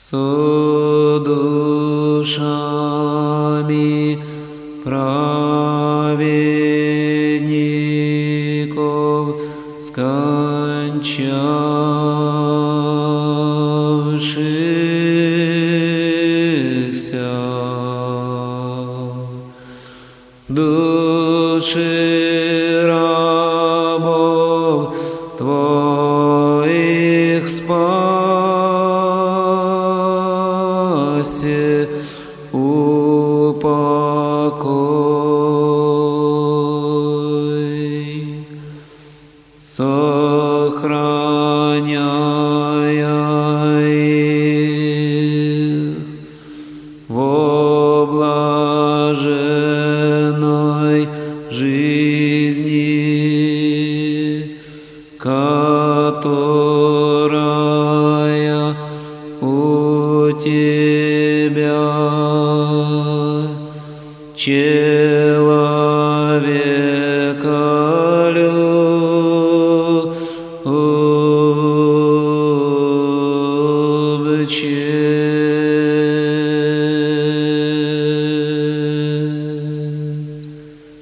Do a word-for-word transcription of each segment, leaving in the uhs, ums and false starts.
со душами праведников, скончавшихся, души рабов Твоих спаси, упокой, сохраняя их во блаженной жизни, которая у Тебя, человека любче.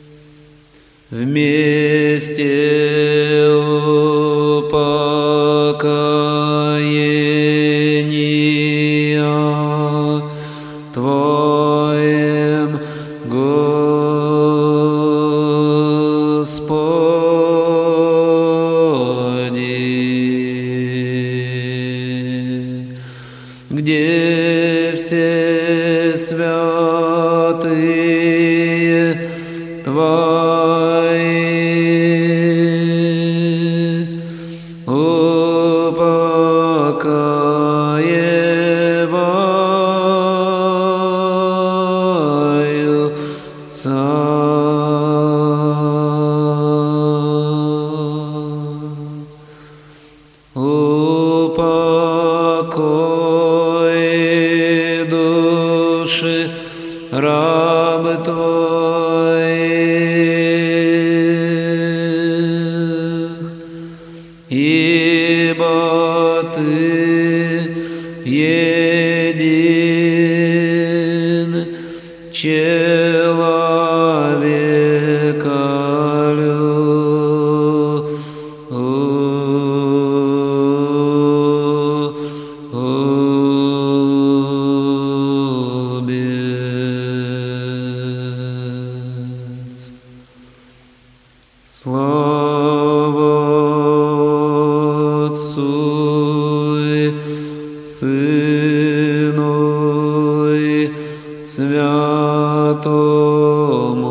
Вместе упокоения Твоем, Господи, где все святые Твои, упокой души раб Твоих, ибо Ты един, человека любец. Слава Отцу и Сыну и Святому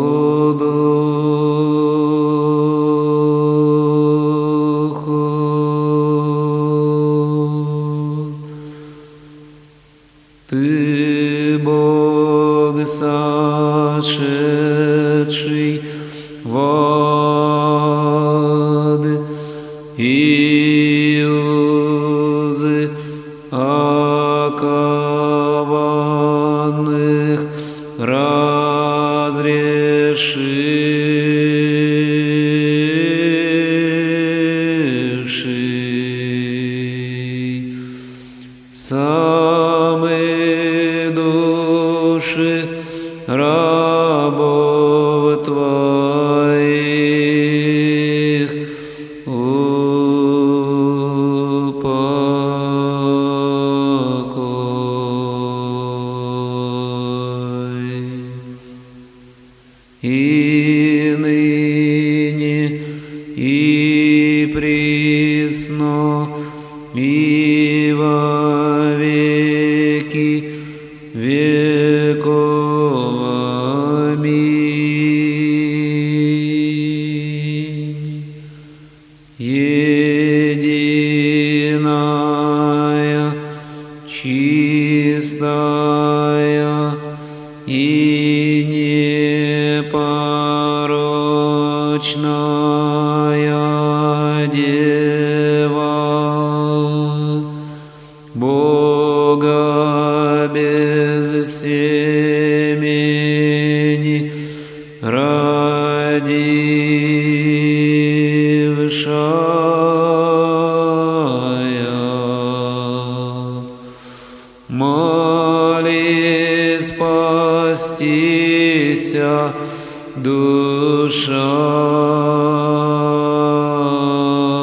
Духу. Ты, Бог, сошедший в ад, и узы окованных разрешивший самые души рабов Твоих, упокой. И ныне, и присно, и во веки веков. Аминь. Единая, чистая и непорочная Дева, Бога без семени родившая, душа